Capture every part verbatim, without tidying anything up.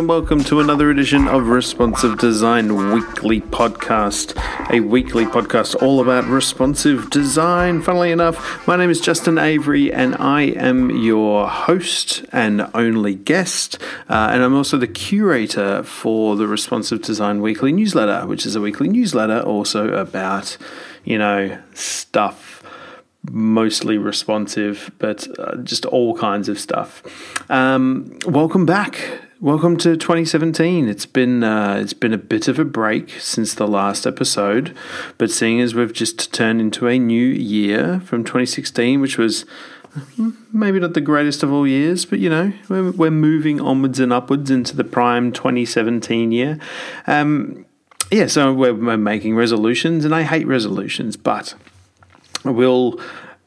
and welcome to another edition of Responsive Design Weekly Podcast, a weekly podcast all about responsive design. Funnily enough, my name is Justin Avery and I am your host and only guest, uh, and I'm also the curator for the Responsive Design Weekly newsletter, which is a weekly newsletter also about, you know, stuff mostly responsive, but uh, just all kinds of stuff. Um, welcome back. Welcome to twenty seventeen. It's been uh, it's been a bit of a break since the last episode, but seeing as we've just turned into a new year from twenty sixteen, which was maybe not the greatest of all years, but you know, we're, we're moving onwards and upwards into the prime twenty seventeen year. Um, yeah, so we're, we're making resolutions, and I hate resolutions, but we'll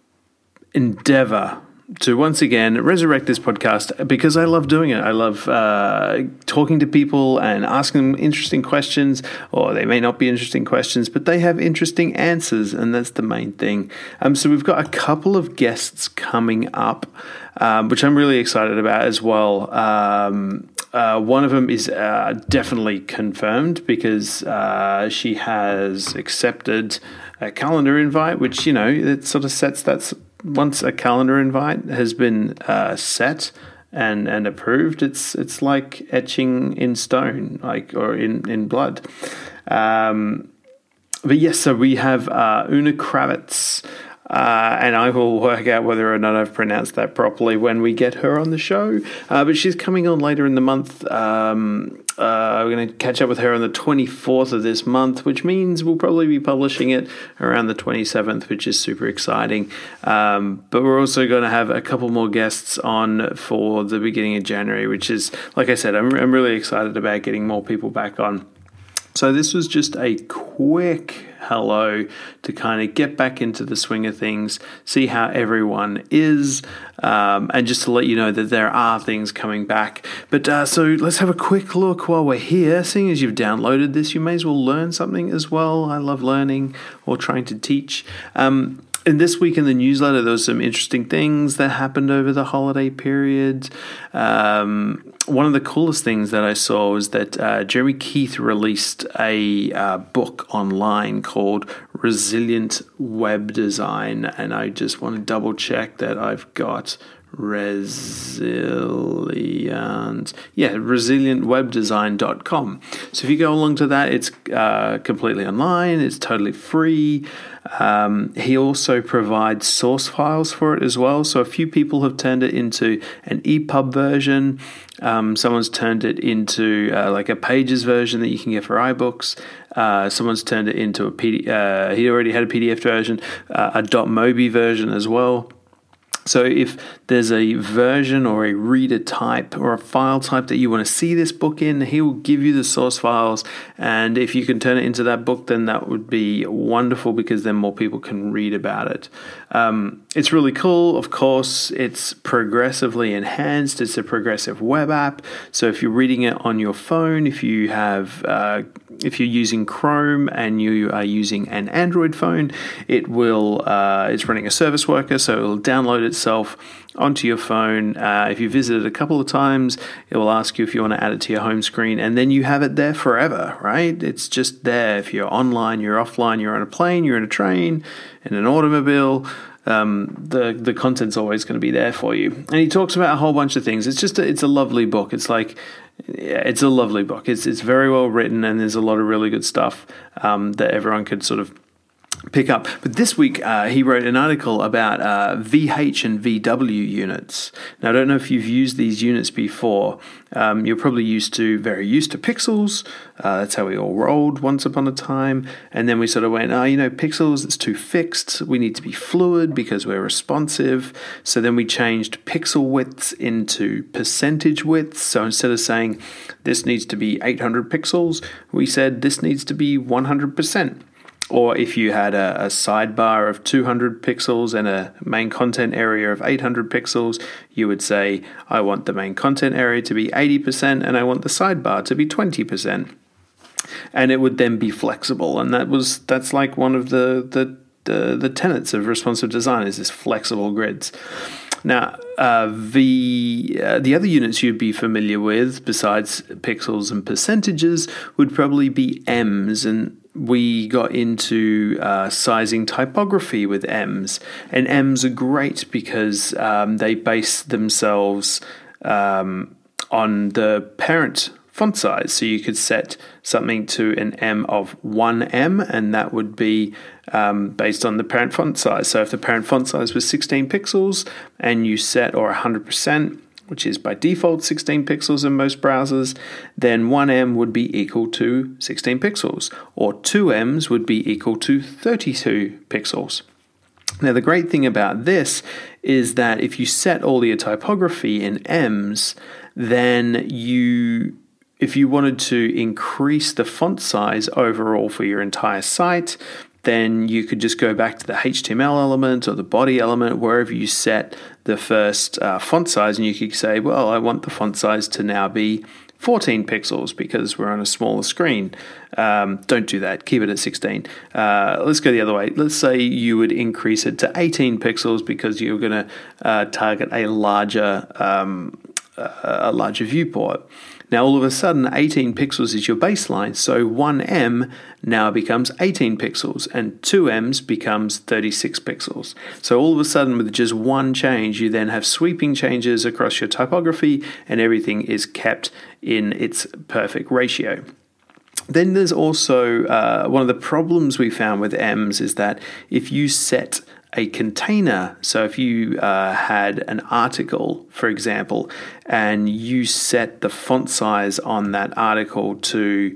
endeavor to once again resurrect this podcast because I love doing it. I love uh, talking to people and asking them interesting questions, or they may not be interesting questions, but they have interesting answers, and that's the main thing. Um, so we've got a couple of guests coming up, um, which I'm really excited about as well. Um, uh, one of them is uh, definitely confirmed because uh, she has accepted a calendar invite, which, you know, it sort of sets that. Once a calendar invite has been uh, set and, and approved, it's it's like etching in stone, like or in in blood. Um, but yes, so we have uh, Una Kravitz. Uh, and I will work out whether or not I've pronounced that properly when we get her on the show. Uh, but she's coming on later in the month. Um, uh, we're going to catch up with her on the twenty-fourth of this month, which means we'll probably be publishing it around the twenty-seventh, which is super exciting. Um, but we're also going to have a couple more guests on for the beginning of January, which is, like I said, I'm, I'm really excited about getting more people back on. So this was just a quick hello to kind of get back into the swing of things, see how everyone is, um, and just to let you know that there are things coming back. But uh, so let's have a quick look while we're here. Seeing as you've downloaded this, you may as well learn something as well. I love learning or trying to teach. Um, And this week in the newsletter, there was some interesting things that happened over the holiday period. Um, one of the coolest things that I saw was that uh, Jeremy Keith released a uh, book online called Resilient Web Design. And I just want to double check that I've got resilient yeah resilient web design dot com. So if you go along to that, it's uh, completely online, it's totally free. Um, he also provides source files for it as well, so a few people have turned it into an E P U B version. Um, someone's turned it into uh, like a Pages version that you can get for iBooks. Uh, someone's turned it into a P D F. Uh, he already had a P D F version, uh, a .mobi version as well. So if there's a version or a reader type or a file type that you want to see this book in, he will give you the source files. And if you can turn it into that book, then that would be wonderful because then more people can read about it. Um, it's really cool. Of course, it's progressively enhanced. It's a progressive web app. So if you're reading it on your phone, if you have... Uh, If you're using Chrome and you are using an Android phone, it will. Uh, it's running a service worker, so it will download itself onto your phone. Uh, if you visit it a couple of times, it will ask you if you want to add it to your home screen, and then you have it there forever, right? It's just there. If you're online, you're offline, you're on a plane, you're in a train, in an automobile. Um, the the content's always going to be there for you. And he talks about a whole bunch of things. It's just a, it's a lovely book. It's like yeah, it's a lovely book. It's it's very well written, and there's a lot of really good stuff um, that everyone could sort of pick up. But this week uh, he wrote an article about uh, V H and V W units. Now I don't know if you've used these units before. Um, you're probably used to very used to pixels. Uh, that's how we all rolled once upon a time. And then we sort of went, oh, you know, pixels, it's too fixed. We need to be fluid because we're responsive. So then we changed pixel widths into percentage widths. So instead of saying this needs to be eight hundred pixels, we said this needs to be one hundred percent. Or if you had a, a sidebar of two hundred pixels and a main content area of eight hundred pixels, you would say, I want the main content area to be eighty percent and I want the sidebar to be twenty percent. And it would then be flexible. And that was that's like one of the, the, the, the tenets of responsive design is this flexible grids. Now, uh, v, uh, the other units you'd be familiar with, besides pixels and percentages, would probably be ems. And we got into uh, sizing typography with ems. And ems are great because um, they base themselves um, on the parent font size. So you could set something to an M of one M, and that would be um, based on the parent font size. So if the parent font size was sixteen pixels and you set, or one hundred percent, which is by default sixteen pixels in most browsers, then one M would be equal to sixteen pixels, or two M's would be equal to thirty-two pixels. Now, the great thing about this is that if you set all your typography in M's, then you, if you wanted to increase the font size overall for your entire site, then you could just go back to the H T M L element or the body element, wherever you set the first uh, font size, and you could say, well, I want the font size to now be fourteen pixels because we're on a smaller screen. Um, don't do that. Keep it at sixteen. Uh, let's go the other way. Let's say you would increase it to eighteen pixels because you're going to uh, target a larger, um, a larger viewport. Now, all of a sudden, eighteen pixels is your baseline, so one M now becomes eighteen pixels, and two M's becomes thirty-six pixels. So all of a sudden, with just one change, you then have sweeping changes across your typography, and everything is kept in its perfect ratio. Then there's also uh, one of the problems we found with M's is that if you set a container, so if you uh, had an article, for example, and you set the font size on that article to,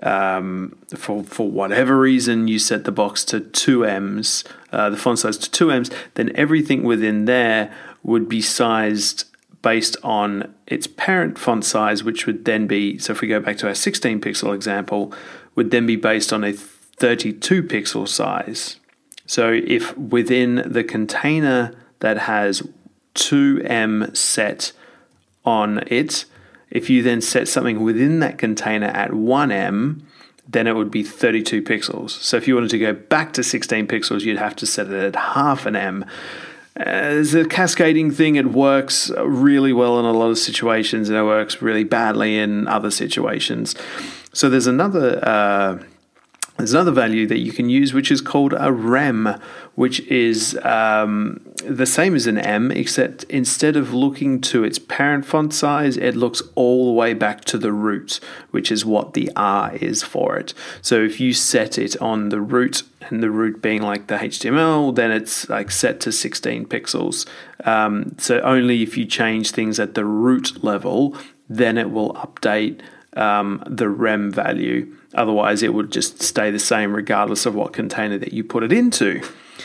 um, for for whatever reason, you set the box to two M's, uh, the font size to two M's, then everything within there would be sized based on its parent font size, which would then be, so if we go back to our sixteen pixel example, would then be based on a thirty-two pixel size. So if within the container that has two M set on it, if you then set something within that container at one M, then it would be thirty-two pixels. So if you wanted to go back to sixteen pixels, you'd have to set it at half an M. Uh, it's a cascading thing. It works really well in a lot of situations, and it works really badly in other situations. So there's another... Uh, There's another value that you can use, which is called a rem, which is um, the same as an M, except instead of looking to its parent font size, it looks all the way back to the root, which is what the R is for it. So if you set it on the root, and the root being like the H T M L, then it's like set to sixteen pixels. Um, so only if you change things at the root level, then it will update um, the rem value. Otherwise, it would just stay the same regardless of what container that you put it into.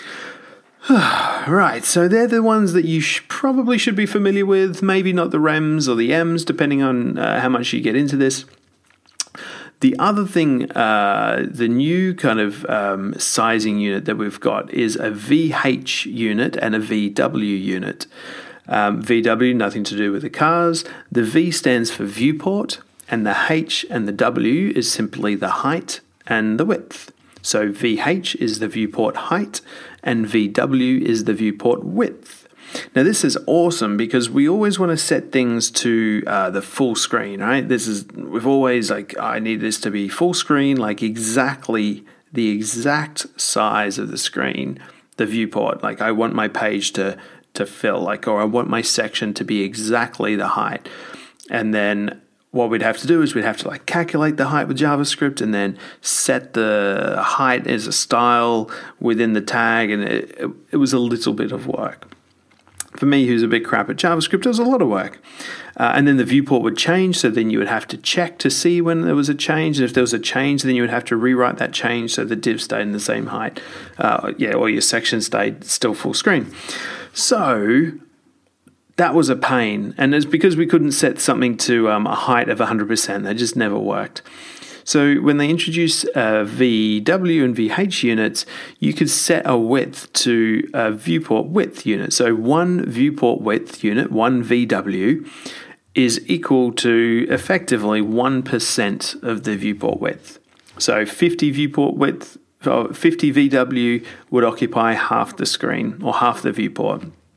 Right, so they're the ones that you sh- probably should be familiar with, maybe not the rems or the M's, depending on uh, how much you get into this. The other thing, uh, the new kind of um, sizing unit that we've got is a V H unit and a V W unit. Um, V W, nothing to do with the cars. The V stands for viewport, and the H and the W is simply the height and the width. So V H is the viewport height, and V W is the viewport width. Now this is awesome because we always want to set things to uh, the full screen, right? This is, we've always like, I need this to be full screen, like exactly the exact size of the screen, the viewport. Like I want my page to, to fill, like, or I want my section to be exactly the height. And then what we'd have to do is we'd have to like calculate the height with JavaScript and then set the height as a style within the tag. And it, it, it was a little bit of work. For me, who's a bit crap at JavaScript, it was a lot of work. Uh, and then the viewport would change, so then you would have to check to see when there was a change. And if there was a change, then you would have to rewrite that change so the div stayed in the same height. Uh, yeah, or your section stayed still full screen. So that was a pain. And it's because we couldn't set something to um, a height of one hundred percent. That just never worked. So when they introduced uh, V W and V H units, you could set a width to a viewport width unit. So one viewport width unit, one V W, is equal to effectively one percent of the viewport width. So fifty viewport width, fifty V W would occupy half the screen or half the viewport.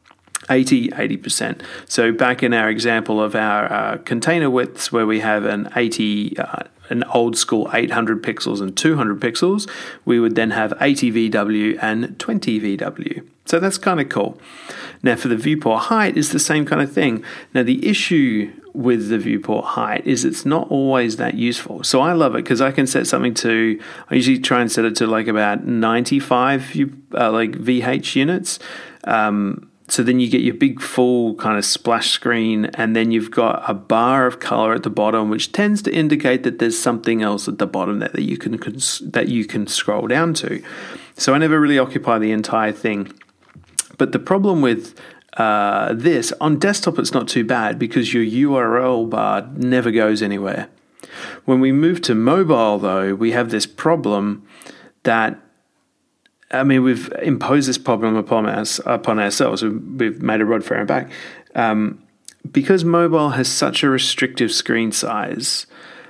eighty, eighty percent. So back in our example of our uh, container widths where we have an eighty, uh, an old school eight hundred pixels and two hundred pixels, we would then have eighty V W and twenty V W. So that's kind of cool. Now for the viewport height is the same kind of thing. Now the issue with the viewport height is it's not always that useful. So I love it because I can set something to, I usually try and set it to like about ninety-five view, uh, like V H units. Um, So then you get your big full kind of splash screen, and then you've got a bar of color at the bottom, which tends to indicate that there's something else at the bottom that, that you can that you can scroll down to. So I never really occupy the entire thing. But the problem with uh, this, on desktop it's not too bad because your U R L bar never goes anywhere. When we move to mobile, though, we have this problem that I mean, we've imposed this problem upon us upon ourselves. We've made a rod for our back. Um, because mobile has such a restrictive screen size,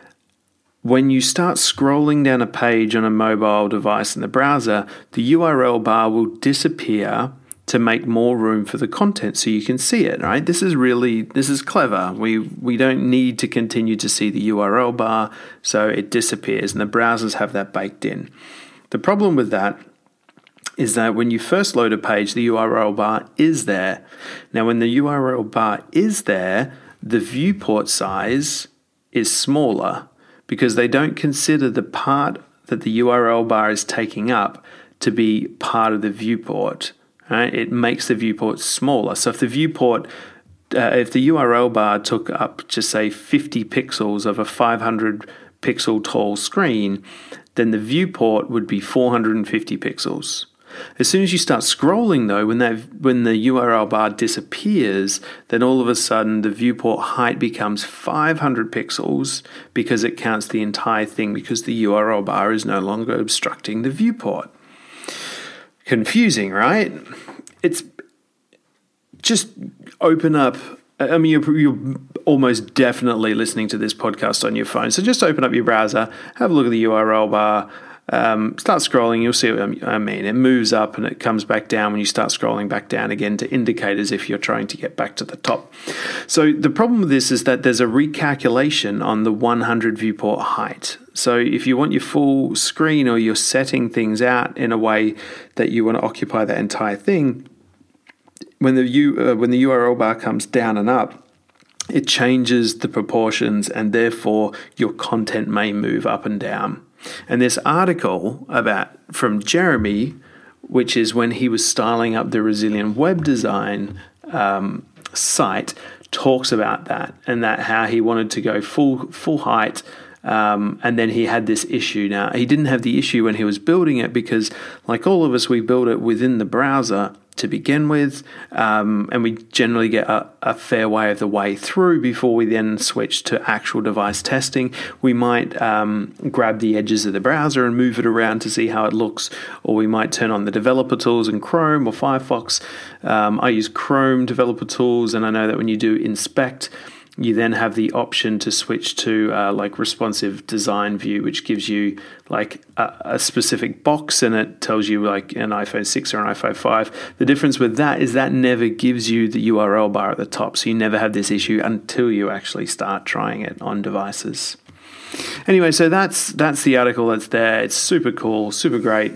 when you start scrolling down a page on a mobile device in the browser, the U R L bar will disappear to make more room for the content so you can see it, right? This is really, this is clever. We we don't need to continue to see the U R L bar, so it disappears, and the browsers have that baked in. The problem with that is that when you first load a page, the U R L bar is there. Now, when the U R L bar is there, the viewport size is smaller because they don't consider the part that the U R L bar is taking up to be part of the viewport. Right? It makes the viewport smaller. So if the viewport, uh, if the U R L bar took up, just say, fifty pixels of a five hundred pixel tall screen, then the viewport would be four hundred fifty pixels. As soon as you start scrolling, though, when that when the U R L bar disappears, then all of a sudden the viewport height becomes five hundred pixels because it counts the entire thing because the U R L bar is no longer obstructing the viewport. Confusing, right? It's just open up. I mean, you're, you're almost definitely listening to this podcast on your phone. So just open up your browser, have a look at the U R L bar. Um, start scrolling, you'll see what I mean. It moves up and it comes back down when you start scrolling back down again to indicate as if you're trying to get back to the top. So the problem with this is that there's a recalculation on the one hundred viewport height. So if you want your full screen or you're setting things out in a way that you want to occupy that entire thing, when the U, uh, when the U R L bar comes down and up, it changes the proportions and therefore your content may move up and down. And this article about from Jeremy, which is when he was styling up the Resilient Web Design um, site, talks about that and that how he wanted to go full full height. Um, and then he had this issue. Now, he didn't have the issue when he was building it because, like all of us, we build it within the browser to begin with, um, and we generally get a, a fair way of the way through before we then switch to actual device testing. We might um, grab the edges of the browser and move it around to see how it looks, or we might turn on the developer tools in Chrome or Firefox. Um, I use Chrome developer tools, and I know that when you do inspect, you then have the option to switch to uh, like responsive design view, which gives you like a, a specific box and it tells you like an iPhone six or an iPhone five. The difference with that is that never gives you the U R L bar at the top. So you never have this issue until you actually start trying it on devices. Anyway, so that's that's the article that's there. It's super cool, super great.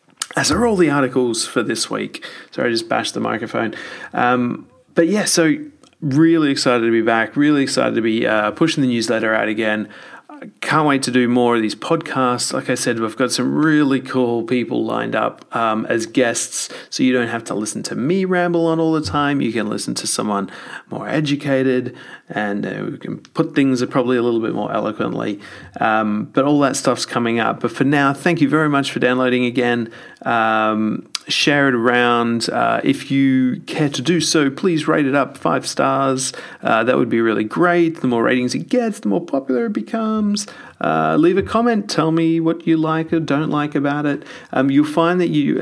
As are all the articles for this week. Sorry, I just bashed the microphone. Um, but yeah, so really excited to be back. Really excited to be uh, pushing the newsletter out again. Can't wait to do more of these podcasts. Like I said, we've got some really cool people lined up um, as guests, so you don't have to listen to me ramble on all the time. You can listen to someone more educated, and uh, we can put things probably a little bit more eloquently. Um, but all that stuff's coming up. But for now, thank you very much for downloading again. Um, share it around. Uh, if you care to do so, please rate it up five stars. Uh, that would be really great. The more ratings it gets, the more popular it becomes. Uh, leave a comment. Tell me what you like or don't like about it. Um, you'll find that you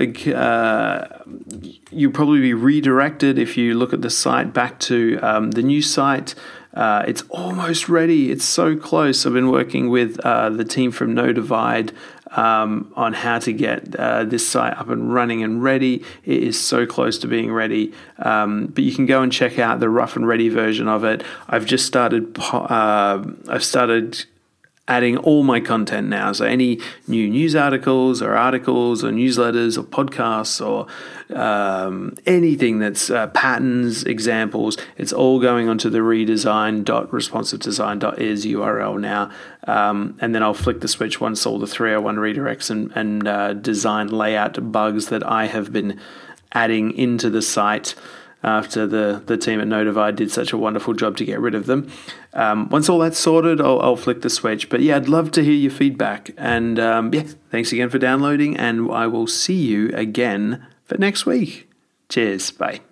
uh, you'll probably be redirected if you look at the site back to um, the new site. Uh, it's almost ready. It's so close. I've been working with uh, the team from No Divide um, on how to get uh, this site up and running and ready. It is so close to being ready, um, but you can go and check out the rough and ready version of it. I've just started. Uh, I've started. adding all my content now. So any new news articles or articles or newsletters or podcasts or um, anything that's uh, patterns, examples, it's all going onto the redesign dot responsive design dot is U R L now. Um, and then I'll flick the switch once all the three oh one redirects and, and uh, design layout bugs that I have been adding into the site after the, the team at Notified did such a wonderful job to get rid of them. Um, once all that's sorted, I'll, I'll flick the switch. But yeah, I'd love to hear your feedback. And um, yeah, thanks again for downloading, and I will see you again for next week. Cheers. Bye.